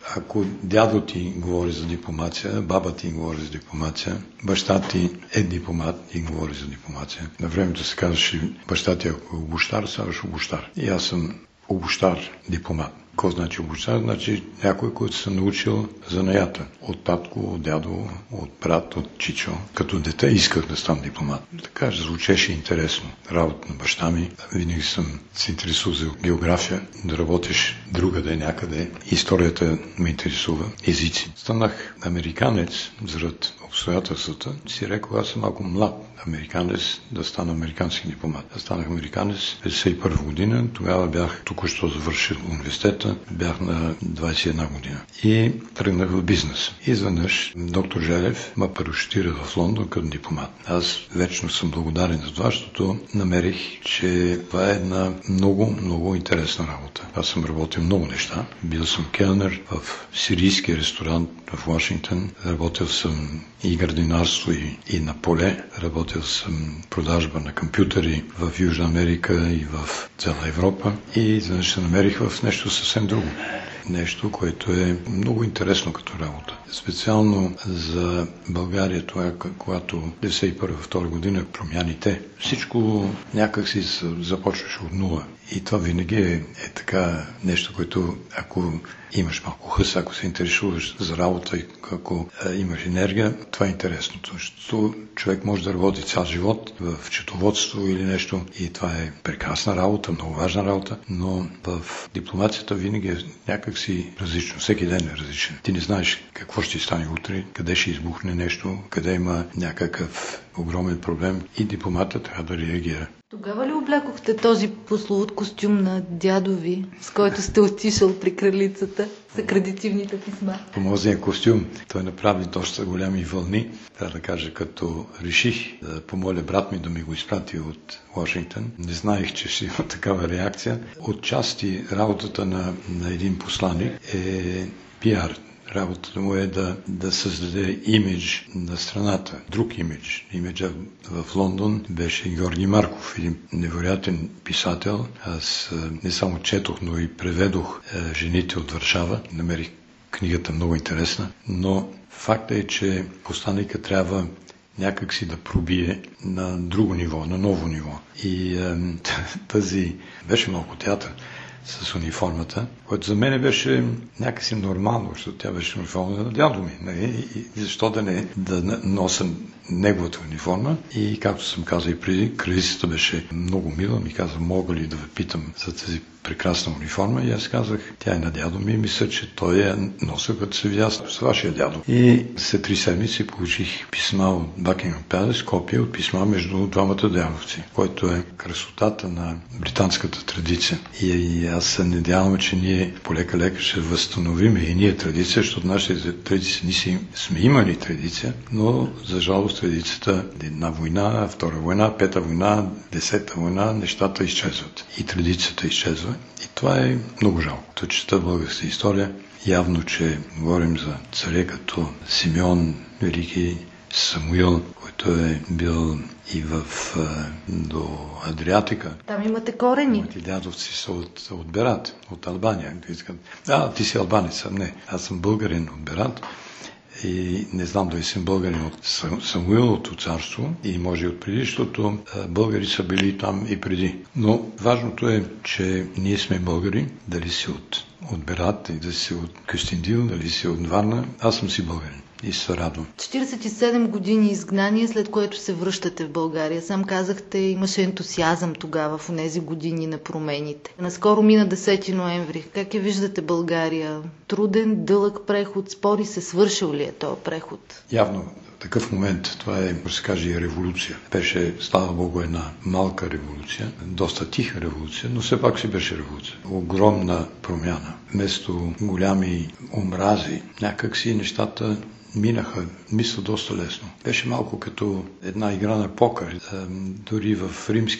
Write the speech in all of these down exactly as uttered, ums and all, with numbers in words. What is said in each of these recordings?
ако дядо ти говори за дипломация, баба ти говори за дипломация, баща ти е дипломат и говори за дипломация. На времето се казваше, баща ти ако е обущар, ставаш обущар. И аз съм обущар дипломат. Какво значи обучар? Значи някой, който се научил занаята. От татко, от дядо, от брат, от чичо. Като дете исках да стана дипломат. Така че звучеше интересно. Работа на баща ми. Винаги съм се интересувал за география. Да работиш другаде, някъде. Историята ме интересува. Езици. Станах американец заради обстоятелствата. Си рекох, аз съм малко млад американец, да стана американски дипломат. Аз станах американец петдесет и първа година. Тогава бях току-що завършил университета. Бях на двадесет и една година. И тръгнах в бизнес. Изведнъж доктор Желев ме парашутира в Лондон като дипломат. Аз вечно съм благодарен за това, защото намерих, че това е една много, много интересна работа. Аз съм работил много неща. Бил съм келнер в сирийски ресторант в Вашингтон. Работил съм и градинарство, и, и на поле. Работил съм продажба на компютъри в Южна Америка и в цяла Европа. И изведнъж се намерих в нещо съвсем друго. Нещо, което е много интересно като работа. Специално за България, това когато деветдесет и първа втора година промяните, всичко някак си започваше от нула. И това винаги е, е така нещо, което ако имаш малко хъс, ако се интересуваш за работа и ако а, имаш енергия, това е интересното. Защото човек може да работи цял живот в счетоводство или нещо и това е прекрасна работа, много важна работа, но в дипломацията винаги е някак си различно. Всеки ден е различен. Ти не знаеш какво ще стане утре, къде ще избухне нещо, къде има някакъв огромен проблем и дипломата трябва да реагира. Тогава ли облякохте този прословут костюм на дядо ви, с който сте отишъл при кралицата с акредитивните писма? Помозния костюм, той направи доста голями вълни. Трябва да кажа, като реших да помоля брат ми да ми го изпрати от Вашингтон. Не знаех, че ще има такава реакция. Отчасти работата на, на един посланик е пиар. Работата му е да, да създаде имидж на страната. Друг имидж. Имиджа в Лондон беше Георги Марков, един невероятен писател. Аз не само четох, но и преведох Жените от Варшава. Намерих книгата много интересна. Но факта е, че посланика трябва някак си да пробие на друго ниво, на ново ниво. И е, тази беше малко театър с униформата, което за мен беше някакси нормално, защото тя беше униформа на дядо ми. Не? И защо да не да нося неговата униформа. И както съм казал и преди, кралицата беше много мила, ми каза, мога ли да ви питам за тази прекрасна униформа, и аз казах, тя е на дядо ми и мисля, че той я нося като се видя с вашия дядо. И след три седмици получих писма от Бакингъм Палас, копия от писма между двамата дядовци, който е красотата на британската традиция. И аз се надявам, че ние полека-лека ще възстановим и ние традиция, защото нашите традиции ние си, сме имали традиция, но за жалост традицията една война, втора война, пета война, десета война, нещата изчезват. И традицията изчезва. И това е много жалко. То чета българска история. Явно, че говорим за царе като Симеон Велики, Самуил, който е бил и в до Адриатика. Там имате корени. Моите дядовци са от, от Берат, от Албания. А, ти си албанец. Не, аз съм българин от Берат. И не знам дали съм българин от Самуиловото царство и може и от преди, защото българи са били там и преди. Но важното е, че ние сме българи, дали си от, от Берат, дали си от Кюстендил, дали си от Варна. Аз съм си българин и се радвам. четиридесет и седем години изгнание, след което се връщате в България. Сам казахте, имаше ентусиазъм тогава в тези години на промените. Наскоро мина десети ноември. Как я виждате България? Труден, дълъг преход, спори се, свършил ли е този преход? Явно такъв момент, това е, може се каже, и революция. Беше, слава Богу, една малка революция, доста тиха революция, но все пак си беше революция. Огромна промяна. Вместо голями омрази, някак си нещата минаха, мисля, доста лесно. Беше малко като една игра на покер. Дори в римския,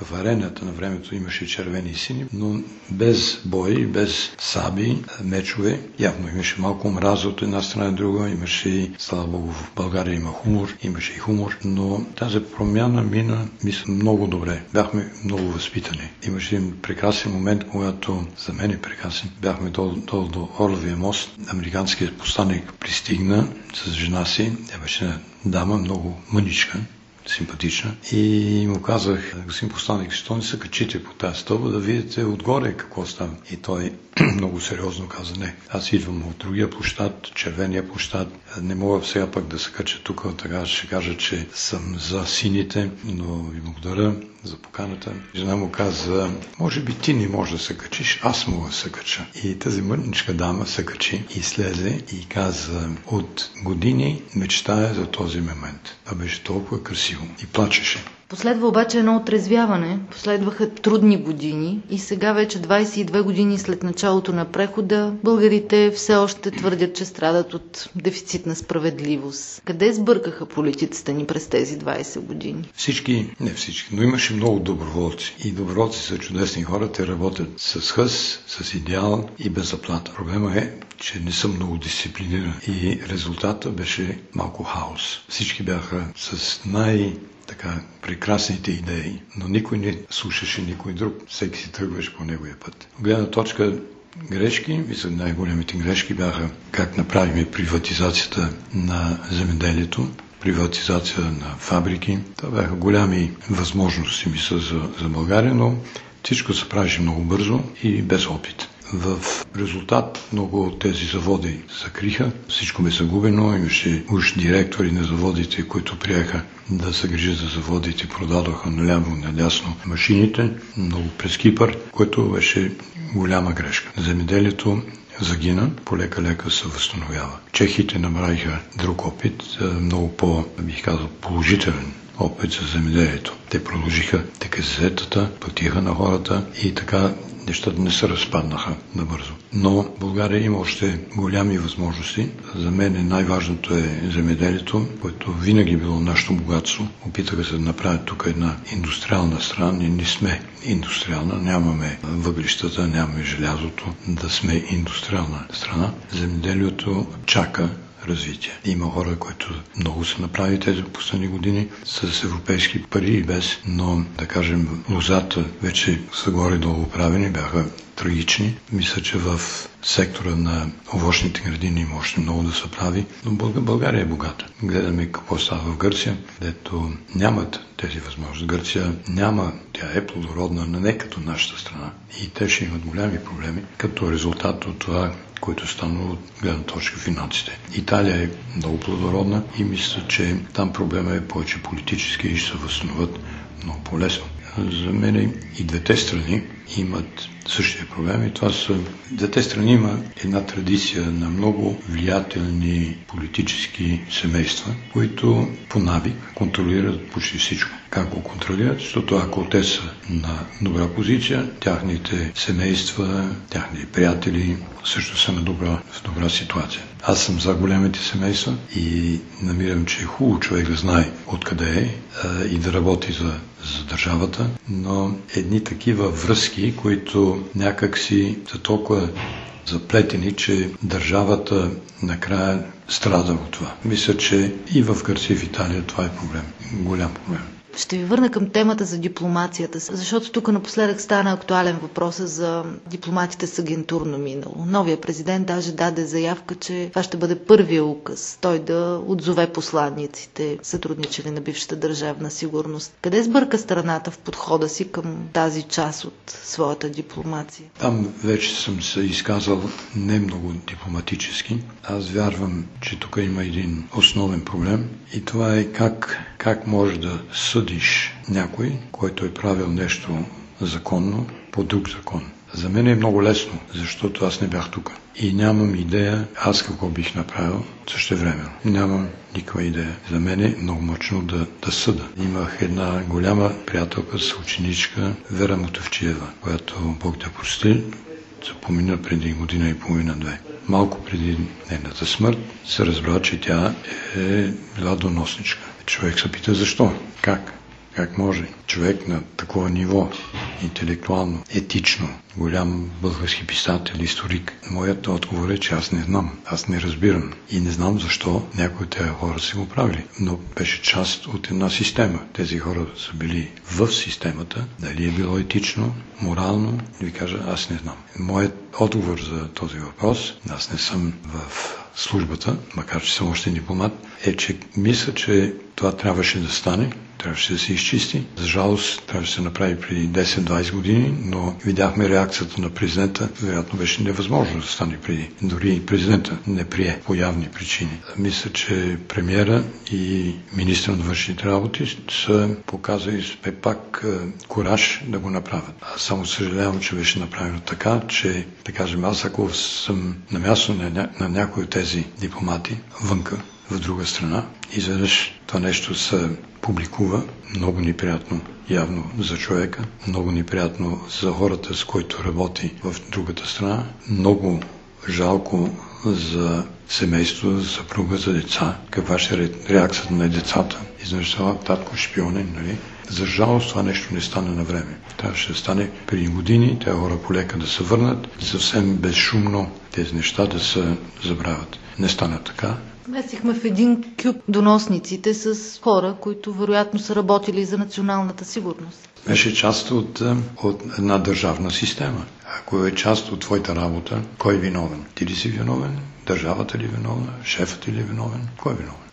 В арената на времето имаше червени и сини, но без бои, без саби, мечове. Явно имаше малко омраза от една страна и друга, имаше и, слава Богу, в България има хумор, имаше и хумор, но тази промяна мина, мисля, много добре. Бяхме много възпитани. Имаше един прекрасен момент, когато, за мен е прекрасен, бяхме долу, долу до Орловия мост. Американският посланик пристигна с жена си, тя беше дама, много мъничка, симпатична. И му казах, господин посланик, защо не се качите по тази стълба да видите отгоре какво става? И той много сериозно каза, не, аз идвам от другия площад, червения площад, не мога сега пък да се кача тук, така ще кажа, че съм за сините, но ви благодаря за поканата. Жена му каза, може би ти не можеш да се качиш, аз мога да се кача. И тази мъничка дама се качи и слезе и каза, от години мечтая за този момент. Това беше толкова красиво и плачеше. Последва обаче едно отрезвяване, последваха трудни години и сега вече двайсет и две години след началото на прехода, българите все още твърдят, че страдат от дефицит на справедливост. Къде сбъркаха политиците ни през тези двайсет години? Всички, не всички, но имаше много доброволци. И доброволци са чудесни хора, те работят с хъс, с идеал и без заплата. Проблема е, че не съм много дисциплиниран и резултата беше малко хаос. Всички бяха с най- така прекрасните идеи, но никой не слушаше никой друг. Всеки си тръгваше по неговия път. От гледна точка грешки, мисля, най-големите грешки бяха как направим приватизацията на земеделието, приватизация на фабрики. Това бяха голями възможности, мисля, за, за България, но всичко се правеше много бързо и без опит. В резултат много от тези заводи закриха, всичко бе загубено, имаше уж директори на заводите, които приеха да се грижат за заводите, продадоха наляво, налясно машините, много през Кипър, което беше голяма грешка. Земеделието загина, полека-лека се възстановява. Чехите направиха друг опит, много по, бих казал, положителен опит за земеделието. Те продължиха текезетата, платиха на хората и така нещата не се разпаднаха набързо. Но България има още голями възможности. За мен най-важното е земеделието, което винаги е било нашето богатство. Опитаха се да направят тук една индустриална страна. Ние не сме индустриална, нямаме въглищата, нямаме желязото да сме индустриална страна. Земеделието чака развитие. Има хора, които много са направили тези последни години с европейски пари и без, но да кажем, лозата вече са горе-долу правени, бяха трагични. Мисля, че в сектора на овощните градини има още много да се прави, но България е богата. Гледаме какво става в Гърция, където нямат тези възможности. Гърция няма, тя е плодородна, но не като нашата страна. И те ще имат голями проблеми, като резултат от това, което стана от гледна точка финансите. Италия е много плодородна и мисля, че там проблема е повече политически и ще се възстановят много по-лесно. За мен и двете страни имат същия проблем и това са... Двете страни има една традиция на много влиятелни политически семейства, които по навик контролират почти всичко. Как го контролират? Защото ако те са на добра позиция, тяхните семейства, тяхните приятели също са на добра, в добра ситуация. Аз съм за големите семейства и намирам, че е хубаво човек да знае откъде е а, и да работи за, за държавата, но едни такива връзки, които някак си са толкова заплетени, че държавата накрая страда от това. Мисля, че и в Гърция, и в Италия това е проблем. Голям проблем. Ще ви върна към темата за дипломацията, защото тук напоследък стана актуален въпроса за дипломатите с агентурно минало. Новия президент даже даде заявка, че това ще бъде първия указ. Той да отзове посланниците, сътрудничали на бившата държавна сигурност. Къде сбърка страната в подхода си към тази част от своята дипломация? Там вече съм се изказал не много дипломатически. Аз вярвам, че тук има един основен проблем и това е как, как може да съдиш някой, който е правил нещо законно по друг закон. За мен е много лесно, защото аз не бях тук. И нямам идея аз какво бих направил същевременно. Нямам никаква идея. За мен е много мъчно да, да съда. Имах една голяма приятелка, съученичка Вера Мутавчиева, която Бог да прости, се помина преди година и половина-две. Малко преди нейната смърт се разбра, че тя е била доносничка. Човек се пита защо, как. Как може човек на такова ниво, интелектуално, етично, голям български писател, историк? Моят отговор е, че аз не знам, аз не разбирам и не знам защо някои от тези хора са го правили. Но беше част от една система. Тези хора са били в системата. Дали е било етично, морално, да ви кажа, аз не знам. Моят отговор за този въпрос, аз не съм в службата, макар че съм още дипломат, е, че мисля, че това трябваше да стане, трябваше да се изчисти. За жалост, трябваше да се направи преди десет-двайсет години, но видяхме реакцията на президента. Вероятно беше невъзможно да стане преди. Дори и президента не прие по явни причини. Мисля, че премиера и министър на външните работи са показали пак кураж да го направят. Аз само съжалявам, че беше направено така, че, да кажем, аз ако съм на място на, ня... на някои от тези дипломати вънка, в друга страна, изведнъж това нещо се публикува, много неприятно явно за човека, много неприятно за хората, с които работи в другата страна, много жалко за семейство, за съпруга, за деца, каква ще е реакцията на децата. Изведнъж това татко шпионен, нали? За жалост това нещо не стане на време. Трябваше да стане преди години, тези хора полека да се върнат, съвсем безшумно тези неща да се забравят. Не стана така. Месихме в един кюп доносниците с хора, които вероятно са работили за националната сигурност. Беше част от, от една държавна система. Ако е част от твоята работа, кой е виновен? Ти ли си виновен? Държавата ли е виновна? Шефът ли е виновен? Кой е виновен?